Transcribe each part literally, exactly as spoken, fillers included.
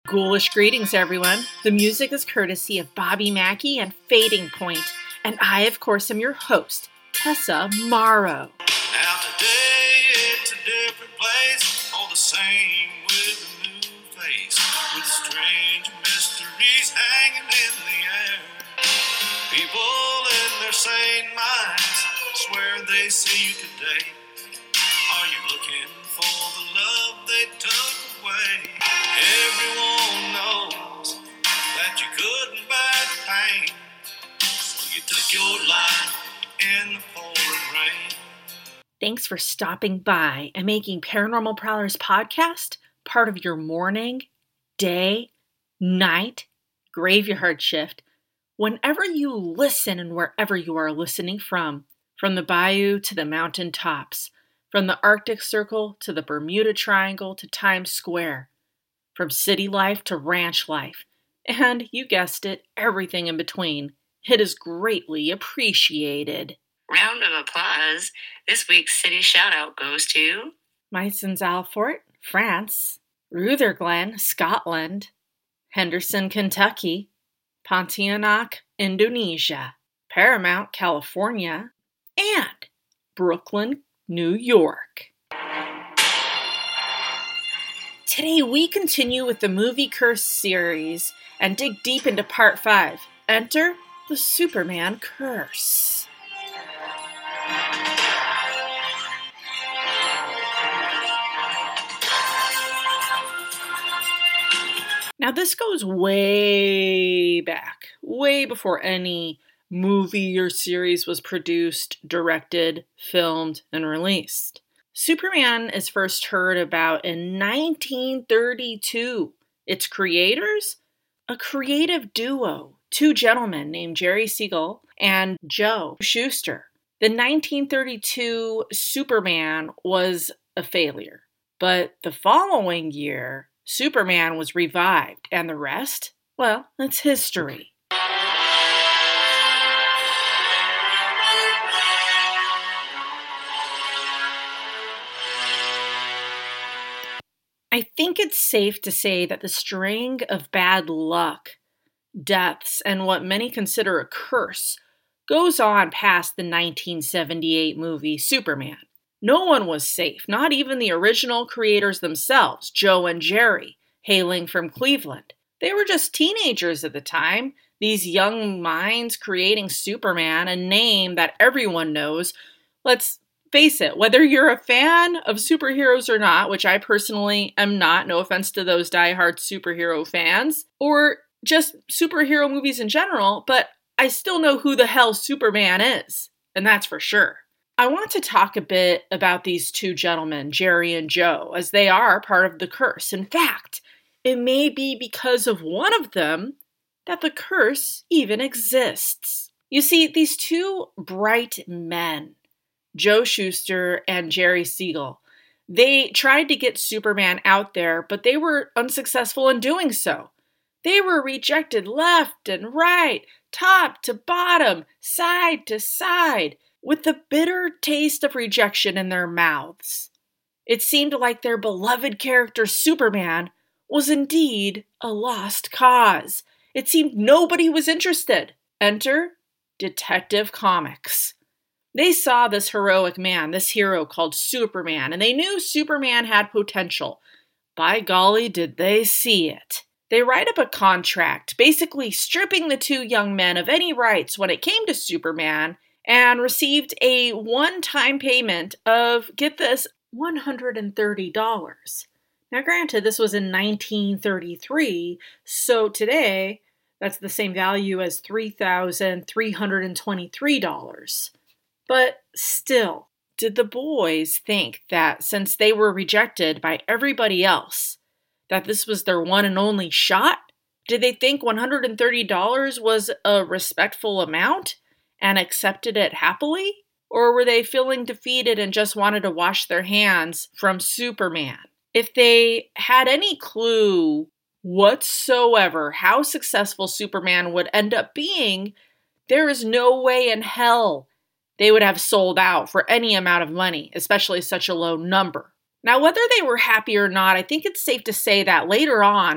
Ghoulish greetings, everyone. The music is courtesy of Bobby Mackey and Fading Point, and I, of course, am your host, Tessa Morrow. Now today it's a different place, all the same with a new face, with strange mysteries hanging in the air. People in their sane minds swear they see you today. Are you looking for the love they took away? Everyone knows that you couldn't buy the pain, so you took your life in the pouring rain. Thanks for stopping by and making Paranormal Prowlers podcast part of your morning, day, night, graveyard shift, whenever you listen and wherever you are listening from, from the bayou to the mountain tops, from the Arctic Circle to the Bermuda Triangle to Times Square, from city life to ranch life, and you guessed it, everything in between. It is greatly appreciated. Round of applause. This week's city shout-out goes to Maisons-Alfort, France, Rutherglen, Scotland, Henderson, Kentucky, Pontianak, Indonesia, Paramount, California, and Brooklyn, New York. Today we continue with the Movie Curse series and dig deep into part five. Enter the Superman Curse. Now this goes way back, way before any movie or series was produced, directed, filmed, and released. Superman is first heard about in nineteen thirty-two. Its creators? A creative duo, two gentlemen named Jerry Siegel and Joe Shuster. The nineteen thirty-two Superman was a failure, but the following year, Superman was revived, and the rest? Well, it's history. I think it's safe to say that the string of bad luck, deaths, and what many consider a curse goes on past the nineteen seventy-eight movie Superman. No one was safe, not even the original creators themselves, Joe and Jerry, hailing from Cleveland. They were just teenagers at the time, these young minds creating Superman, a name that everyone knows. Let's face it, whether you're a fan of superheroes or not, which I personally am not, no offense to those diehard superhero fans, or just superhero movies in general, but I still know who the hell Superman is, and that's for sure. I want to talk a bit about these two gentlemen, Jerry and Joe, as they are part of the curse. In fact, it may be because of one of them that the curse even exists. You see, these two bright men, Joe Shuster and Jerry Siegel, they tried to get Superman out there, but they were unsuccessful in doing so. They were rejected left and right, top to bottom, side to side, with the bitter taste of rejection in their mouths. It seemed like their beloved character Superman was indeed a lost cause. It seemed nobody was interested. Enter Detective Comics. They saw this heroic man, this hero called Superman, and they knew Superman had potential. By golly, did they see it. They write up a contract, basically stripping the two young men of any rights when it came to Superman, and received a one-time payment of, get this, one hundred thirty dollars. Now granted, this was in nineteen thirty-three, so today, that's the same value as three thousand three hundred twenty-three dollars. But still, did the boys think that since they were rejected by everybody else, that this was their one and only shot? Did they think one hundred thirty dollars was a respectful amount and accepted it happily? Or were they feeling defeated and just wanted to wash their hands from Superman? If they had any clue whatsoever how successful Superman would end up being, there is no way in hell they would have sold out for any amount of money, especially such a low number. Now, whether they were happy or not, I think it's safe to say that later on,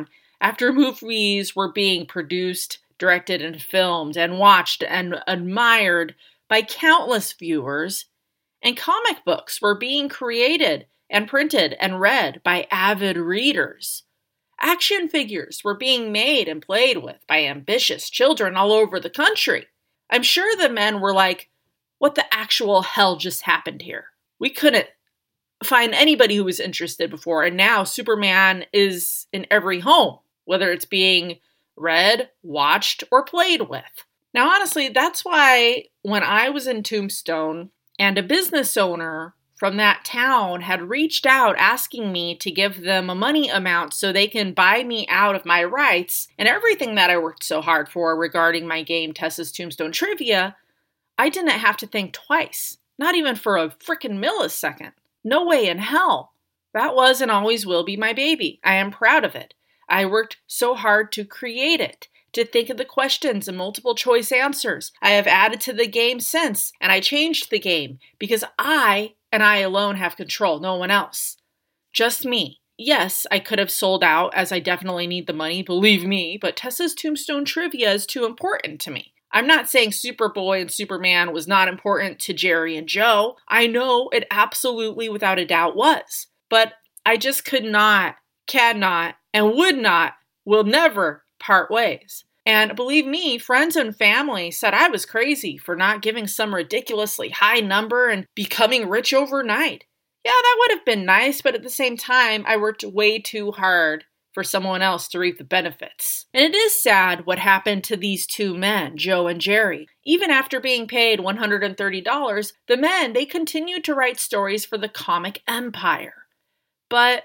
After movies were being produced, directed, and filmed, and watched and admired by countless viewers, and comic books were being created and printed and read by avid readers. Action figures were being made and played with by ambitious children all over the country. I'm sure the men were like, what the actual hell just happened here? We couldn't find anybody who was interested before, and now Superman is in every home, whether it's being read, watched, or played with. Now, honestly, that's why when I was in Tombstone and a business owner from that town had reached out asking me to give them a money amount so they can buy me out of my rights and everything that I worked so hard for regarding my game Tessa's Tombstone Trivia, I didn't have to think twice. Not even for a frickin' millisecond. No way in hell. That was and always will be my baby. I am proud of it. I worked so hard to create it, to think of the questions and multiple choice answers. I have added to the game since, and I changed the game because I and I alone have control, no one else. Just me. Yes, I could have sold out as I definitely need the money, believe me, but Tessa's Tombstone Trivia is too important to me. I'm not saying Superboy and Superman was not important to Jerry and Joe. I know it absolutely, without a doubt, was. But I just could not, cannot, and would not, will never part ways. And believe me, friends and family said I was crazy for not giving some ridiculously high number and becoming rich overnight. Yeah, that would have been nice, but at the same time, I worked way too hard for someone else to reap the benefits. And it is sad what happened to these two men, Joe and Jerry. Even after being paid one hundred thirty dollars, the men, they continued to write stories for the comic empire. But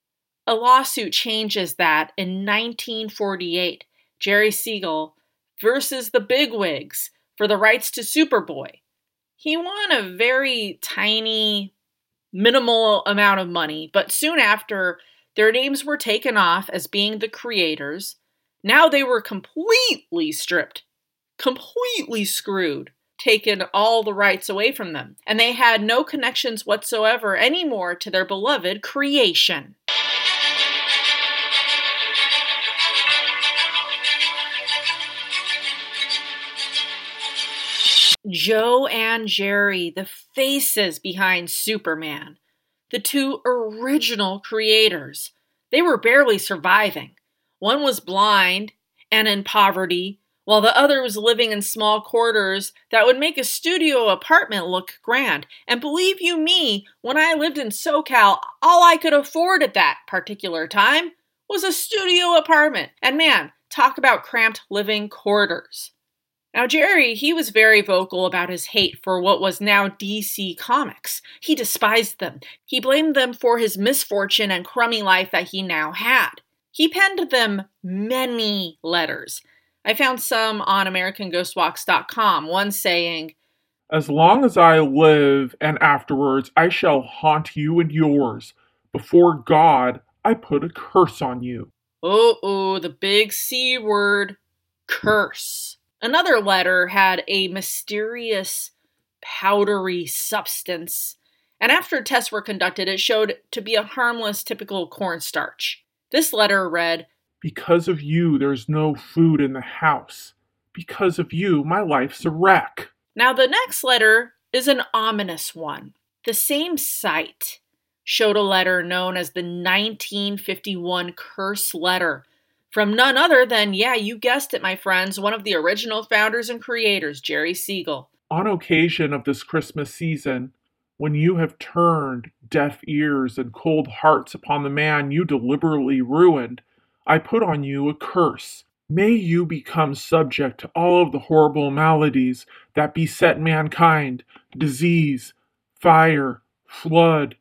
a lawsuit changes that in nineteen forty-eight. Jerry Siegel versus the bigwigs for the rights to Superboy. He won a very tiny, minimal amount of money, but soon after, their names were taken off as being the creators. Now they were completely stripped, completely screwed, taken all the rights away from them, and they had no connections whatsoever anymore to their beloved creation. Joe and Jerry, the faces behind Superman, the two original creators. They were barely surviving. One was blind and in poverty, while the other was living in small quarters that would make a studio apartment look grand. And believe you me, when I lived in SoCal, all I could afford at that particular time was a studio apartment. And man, talk about cramped living quarters. Now, Jerry, he was very vocal about his hate for what was now D C Comics. He despised them. He blamed them for his misfortune and crummy life that he now had. He penned them many letters. I found some on American Ghost Walks dot com, one saying, "As long as I live and afterwards I shall haunt you and yours. Before God, I put a curse on you." Oh, oh, the big C word, curse. Another letter had a mysterious, powdery substance, and after tests were conducted, it showed to be a harmless, typical cornstarch. This letter read, "Because of you, there's no food in the house. Because of you, my life's a wreck." Now, the next letter is an ominous one. The same site showed a letter known as the nineteen fifty-one Curse Letter, from none other than, yeah, you guessed it, my friends, one of the original founders and creators, Jerry Siegel. "On occasion of this Christmas season, when you have turned deaf ears and cold hearts upon the man you deliberately ruined, I put on you a curse. May you become subject to all of the horrible maladies that beset mankind: disease, fire, flood,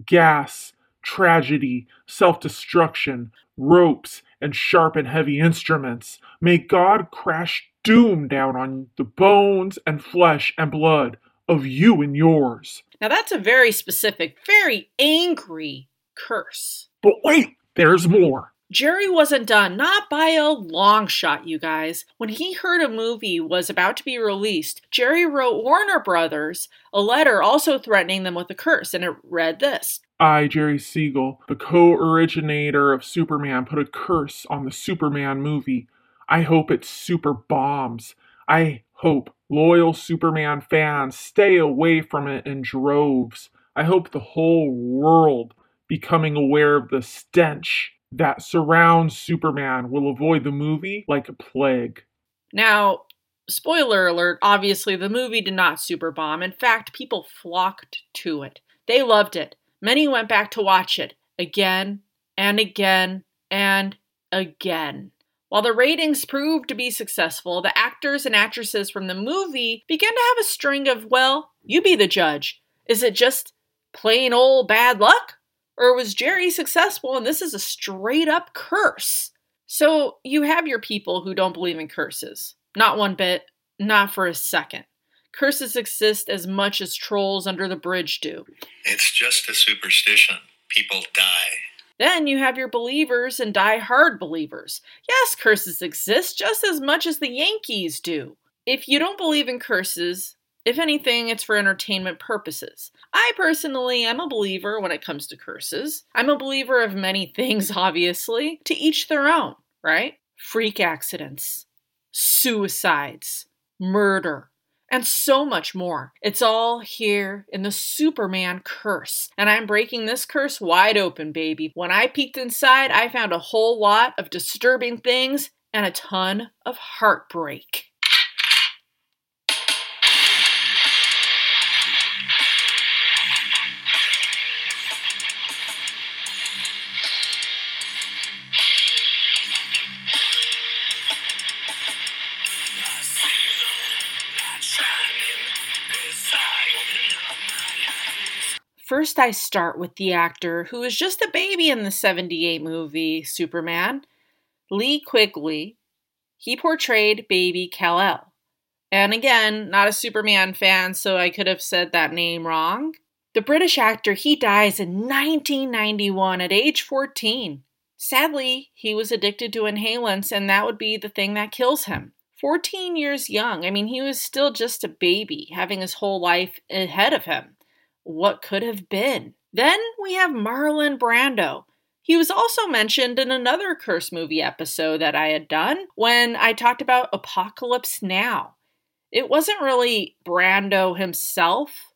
gas, tragedy, self-destruction, ropes, and sharp and heavy instruments. May God crash doom down on the bones and flesh and blood of you and yours." Now that's a very specific, very angry curse. But wait, there's more. Jerry wasn't done, not by a long shot, you guys. When he heard a movie was about to be released, Jerry wrote Warner Brothers a letter also threatening them with a curse, and it read this: I, Jerry Siegel, the co-originator of Superman, put a curse on the Superman movie. I hope it super bombs. I hope loyal Superman fans stay away from it in droves. I hope the whole world, becoming aware of the stench that surrounds Superman, will avoid the movie like a plague. Now, spoiler alert, obviously the movie did not super bomb. In fact, people flocked to it. They loved it. Many went back to watch it again and again and again. While the ratings proved to be successful, the actors and actresses from the movie began to have a string of, well, you be the judge. Is it just plain old bad luck? Or was Jerry successful and this is a straight up curse? So you have your people who don't believe in curses. Not one bit, not for a second. Curses exist as much as trolls under the bridge do. It's just a superstition. People die. Then you have your believers and die-hard believers. Yes, curses exist just as much as the Yankees do. If you don't believe in curses, if anything, it's for entertainment purposes. I personally am a believer when it comes to curses. I'm a believer of many things, obviously. To each their own, right? Freak accidents, suicides, murder, and so much more. It's all here in the Superman curse. And I'm breaking this curse wide open, baby. When I peeked inside, I found a whole lot of disturbing things and a ton of heartbreak. First, I start with the actor who was just a baby in the seventy-eight movie Superman, Lee Quigley. He portrayed baby Kal-El. And again, not a Superman fan, so I could have said that name wrong. The British actor, he dies in nineteen ninety-one at age fourteen. Sadly, he was addicted to inhalants, and that would be the thing that kills him. fourteen years young. I mean, he was still just a baby, having his whole life ahead of him. What could have been? Then we have Marlon Brando. He was also mentioned in another Curse movie episode that I had done when I talked about Apocalypse Now. It wasn't really Brando himself,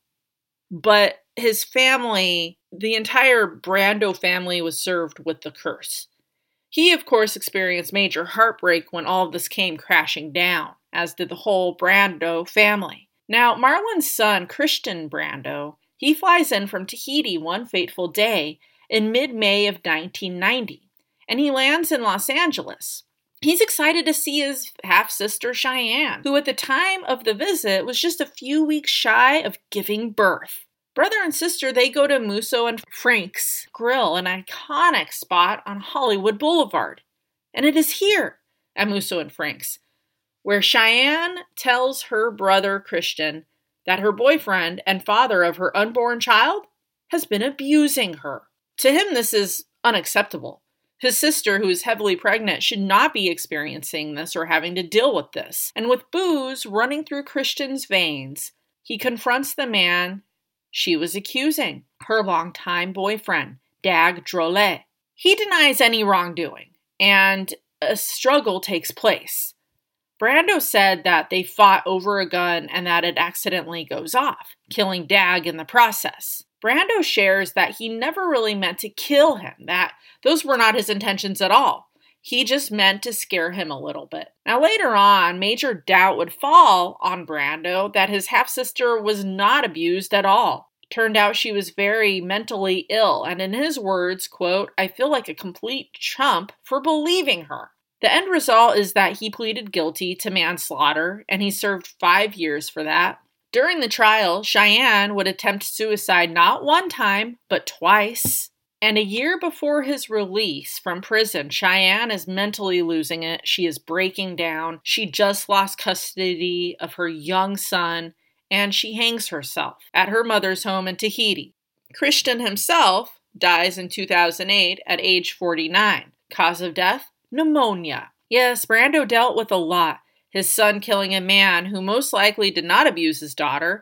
but his family, the entire Brando family was served with the curse. He, of course, experienced major heartbreak when all of this came crashing down, as did the whole Brando family. Now, Marlon's son, Christian Brando, he flies in from Tahiti one fateful day in mid-May of nineteen ninety, and he lands in Los Angeles. He's excited to see his half-sister Cheyenne, who at the time of the visit was just a few weeks shy of giving birth. Brother and sister, they go to Musso and Frank's Grill, an iconic spot on Hollywood Boulevard. And it is here, at Musso and Frank's, where Cheyenne tells her brother Christian that her boyfriend and father of her unborn child has been abusing her. To him, this is unacceptable. His sister, who is heavily pregnant, should not be experiencing this or having to deal with this. And with booze running through Christian's veins, he confronts the man she was accusing, her longtime boyfriend, Dag Drolet. He denies any wrongdoing, and a struggle takes place. Brando said that they fought over a gun and that it accidentally goes off, killing Dag in the process. Brando shares that he never really meant to kill him, that those were not his intentions at all. He just meant to scare him a little bit. Now later on, major doubt would fall on Brando that his half-sister was not abused at all. Turned out she was very mentally ill, and in his words, quote, "I feel like a complete chump for believing her." The end result is that he pleaded guilty to manslaughter, and he served five years for that. During the trial, Cheyenne would attempt suicide not one time, but twice. And a year before his release from prison, Cheyenne is mentally losing it. She is breaking down. She just lost custody of her young son, and she hangs herself at her mother's home in Tahiti. Christian himself dies in two thousand eight at age forty-nine. Cause of death? Pneumonia. Yes, Brando dealt with a lot. His son killing a man who most likely did not abuse his daughter.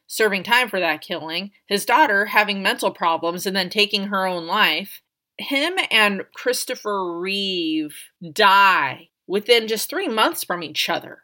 serving time for that killing, his daughter having mental problems and then taking her own life. Him and Christopher Reeve die within just three months from each other.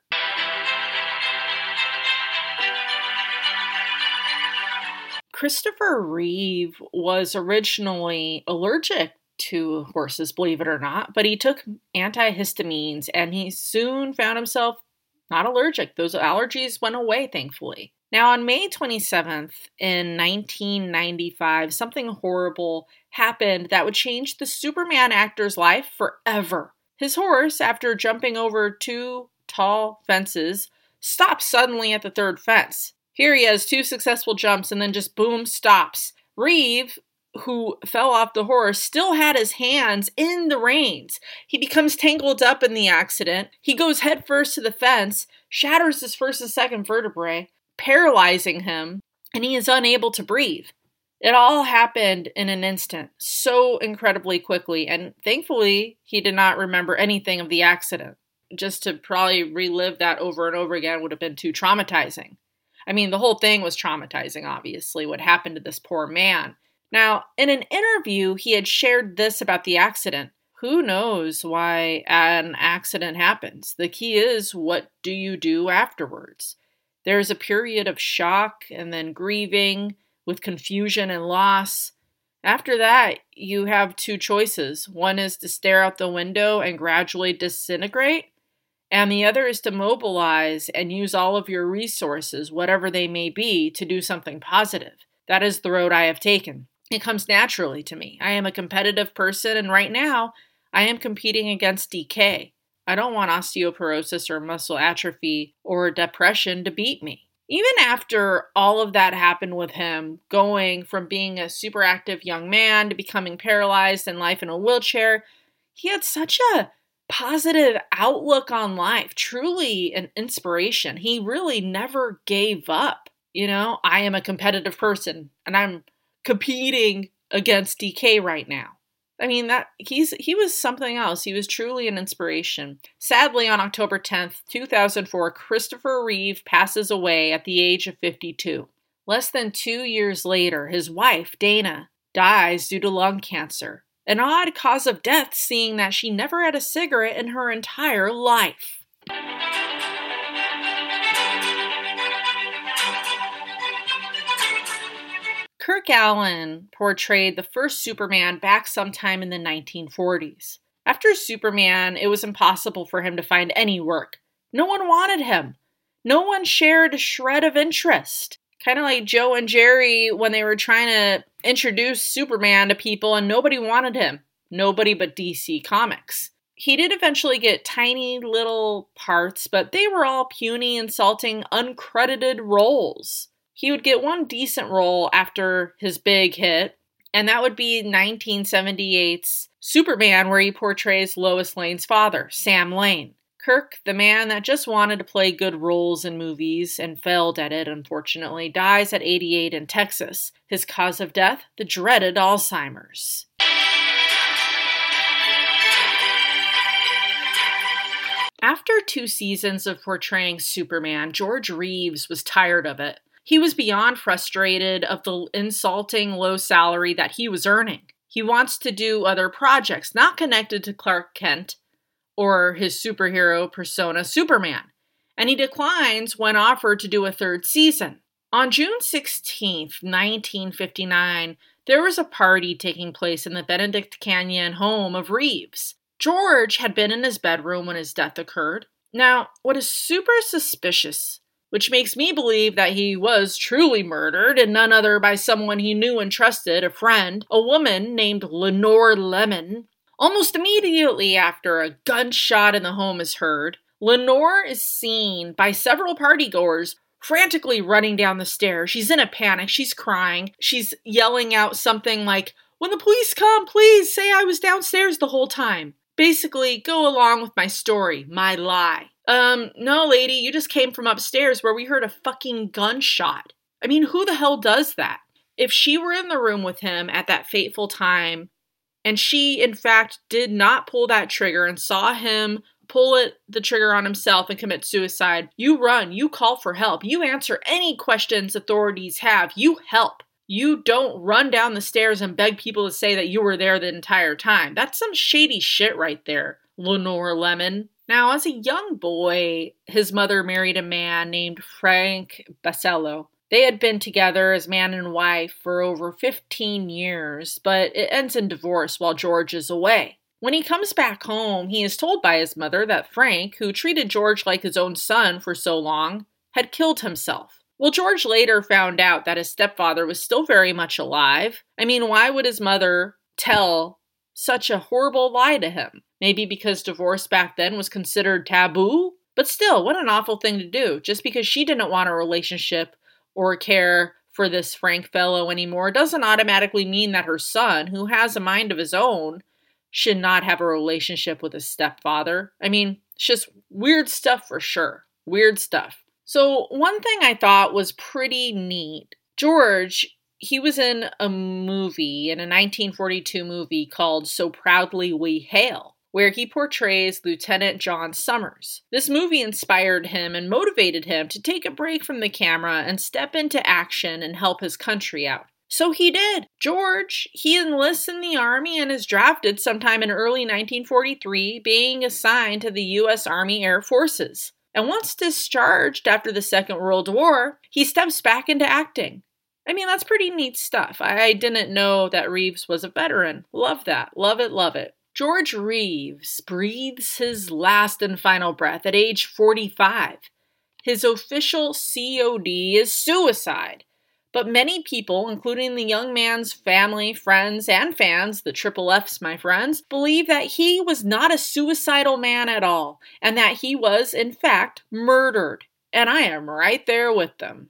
Christopher Reeve was originally allergic to horses, believe it or not, but he took antihistamines and he soon found himself not allergic. Those allergies went away, thankfully. Now, on May twenty-seventh in nineteen ninety-five, something horrible happened that would change the Superman actor's life forever. His horse, after jumping over two tall fences, stopped suddenly at the third fence. Here he has two successful jumps and then just boom, stops. Reeve, who fell off the horse, still had his hands in the reins. He becomes tangled up in the accident. He goes headfirst to the fence, shatters his first and second vertebrae, paralyzing him, and he is unable to breathe. It all happened in an instant, so incredibly quickly, and thankfully, he did not remember anything of the accident. Just to probably relive that over and over again would have been too traumatizing. I mean, the whole thing was traumatizing, obviously, what happened to this poor man. Now, in an interview, he had shared this about the accident. Who knows why an accident happens? The key is, what do you do afterwards? There's a period of shock and then grieving with confusion and loss. After that, you have two choices. One is to stare out the window and gradually disintegrate, and the other is to mobilize and use all of your resources, whatever they may be, to do something positive. That is the road I have taken. It comes naturally to me. I am a competitive person, and right now, I am competing against decay. I don't want osteoporosis or muscle atrophy or depression to beat me. Even after all of that happened with him, going from being a super active young man to becoming paralyzed and life in a wheelchair, he had such a positive outlook on life, truly an inspiration. He really never gave up. You know, I am a competitive person and I'm competing against D K right now. I mean, that he's he was something else. He was truly an inspiration. Sadly, on October tenth, two thousand four, Christopher Reeve passes away at the age of fifty-two. Less than two years later, his wife, Dana, dies due to lung cancer. An odd cause of death, seeing that she never had a cigarette in her entire life. Kirk Alyn portrayed the first Superman back sometime in the nineteen forties. After Superman, it was impossible for him to find any work. No one wanted him. No one shared a shred of interest. Kind of like Joe and Jerry when they were trying to introduce Superman to people and nobody wanted him. Nobody but D C Comics. He did eventually get tiny little parts, but they were all puny, insulting, uncredited roles. He would get one decent role after his big hit, and that would be nineteen seventy-eight's Superman, where he portrays Lois Lane's father, Sam Lane. Kirk, the man that just wanted to play good roles in movies and failed at it, unfortunately, dies at eighty-eight in Texas. His cause of death, the dreaded Alzheimer's. After two seasons of portraying Superman, George Reeves was tired of it. He was beyond frustrated of the insulting low salary that he was earning. He wants to do other projects not connected to Clark Kent or his superhero persona, Superman, and he declines when offered to do a third season. On June sixteenth, nineteen fifty-nine, there was a party taking place in the Benedict Canyon home of Reeves. George had been in his bedroom when his death occurred. Now, what is super suspicious, which makes me believe that he was truly murdered and none other by someone he knew and trusted, a friend, a woman named Lenore Lemon. Almost immediately after a gunshot in the home is heard, Lenore is seen by several partygoers frantically running down the stairs. She's in a panic. She's crying. She's yelling out something like, "When the police come, please say I was downstairs the whole time." Basically, go along with my story, my lie. Um, no, lady, you just came from upstairs where we heard a fucking gunshot. I mean, who the hell does that? If she were in the room with him at that fateful time, and she, in fact, did not pull that trigger and saw him pull it, the trigger on himself and commit suicide. You run, you call for help, you answer any questions authorities have, you help. You don't run down the stairs and beg people to say that you were there the entire time. That's some shady shit right there, Lenore Lemon. Now, as a young boy, his mother married a man named Frank Basello. They had been together as man and wife for over fifteen years, but it ends in divorce while George is away. When he comes back home, he is told by his mother that Frank, who treated George like his own son for so long, had killed himself. Well, George later found out that his stepfather was still very much alive. I mean, why would his mother tell such a horrible lie to him? Maybe because divorce back then was considered taboo? But still, what an awful thing to do. Just because she didn't want a relationship or care for this Frank fellow anymore doesn't automatically mean that her son, who has a mind of his own, should not have a relationship with his stepfather. I mean, it's just weird stuff for sure. Weird stuff. So one thing I thought was pretty neat, George, he was in a movie, in a nineteen forty-two movie called So Proudly We Hail, where he portrays Lieutenant John Summers. This movie inspired him and motivated him to take a break from the camera and step into action and help his country out. So he did. George, he enlists in the Army and is drafted sometime in early nineteen forty-three, being assigned to the U S Army Air Forces. And once discharged after the Second World War, he steps back into acting. I mean, that's pretty neat stuff. I didn't know that Reeves was a veteran. Love that. Love it, love it. George Reeves breathes his last and final breath at age forty-five. His official C O D is suicide. But many people, including the young man's family, friends, and fans, the triple F's, my friends, believe that he was not a suicidal man at all, and that he was, in fact, murdered. And I am right there with them.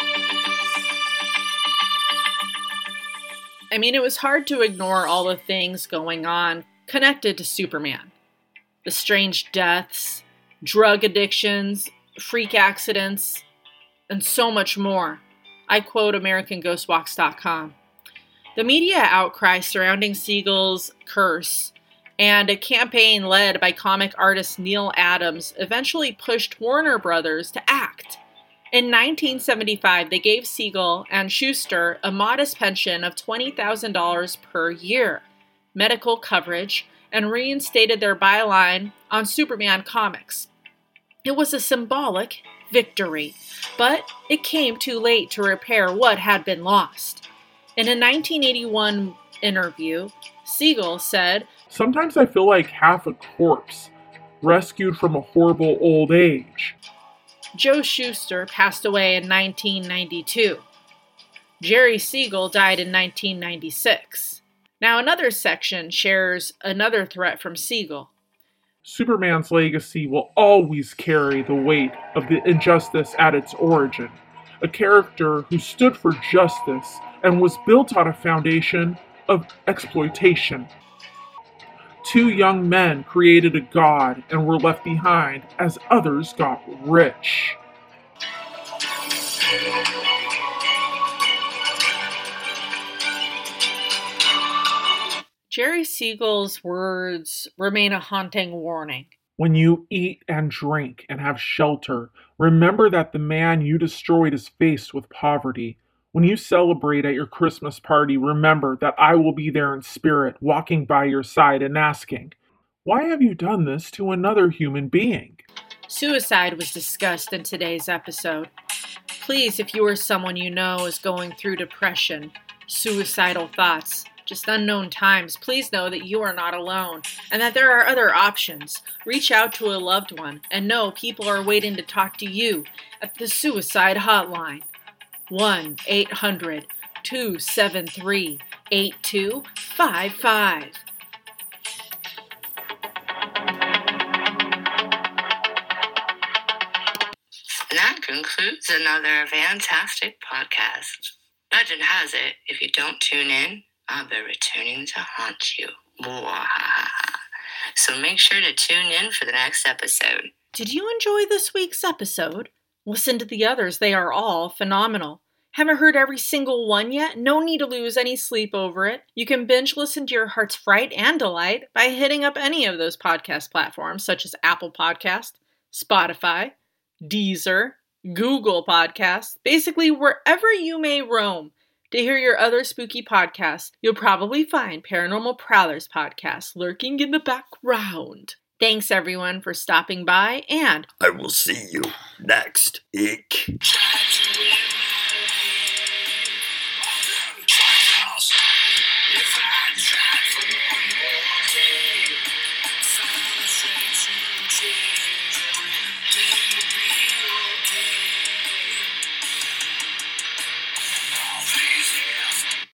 I mean, it was hard to ignore all the things going on connected to Superman. The strange deaths, drug addictions, freak accidents, and so much more. I quote American Ghost Walks dot com. The media outcry surrounding Siegel's curse and a campaign led by comic artist Neil Adams eventually pushed Warner Brothers to act. In nineteen seventy-five, they gave Siegel and Schuster a modest pension of twenty thousand dollars per year, medical coverage, and reinstated their byline on Superman comics. It was a symbolic victory, but it came too late to repair what had been lost. In a nineteen eighty-one interview, Siegel said, "Sometimes I feel like half a corpse, rescued from a horrible old age." Joe Shuster passed away in nineteen ninety-two. Jerry Siegel died in nineteen ninety-six. Now another section shares another threat from Siegel. Superman's legacy will always carry the weight of the injustice at its origin. A character who stood for justice and was built on a foundation of exploitation. Two young men created a god and were left behind as others got rich. Jerry Siegel's words remain a haunting warning. When you eat and drink and have shelter, remember that the man you destroyed is faced with poverty. When you celebrate at your Christmas party, remember that I will be there in spirit, walking by your side and asking, "Why have you done this to another human being?" Suicide was discussed in today's episode. Please, if you or someone you know is going through depression, suicidal thoughts, just unknown times, please know that you are not alone and that there are other options. Reach out to a loved one and know people are waiting to talk to you at the Suicide Hotline. one eight hundred two seven three eight two five five. That concludes another fantastic podcast. Legend has it, if you don't tune in, I'll be returning to haunt you. So make sure to tune in for the next episode. Did you enjoy this week's episode? Listen to the others, they are all phenomenal. Haven't heard every single one yet? No need to lose any sleep over it. You can binge listen to your heart's fright and delight by hitting up any of those podcast platforms such as Apple Podcast, Spotify, Deezer, Google Podcasts, basically wherever you may roam. To hear your other spooky podcasts, you'll probably find Paranormal Prowlers podcast lurking in the background. Thanks everyone for stopping by, and I will see you next week.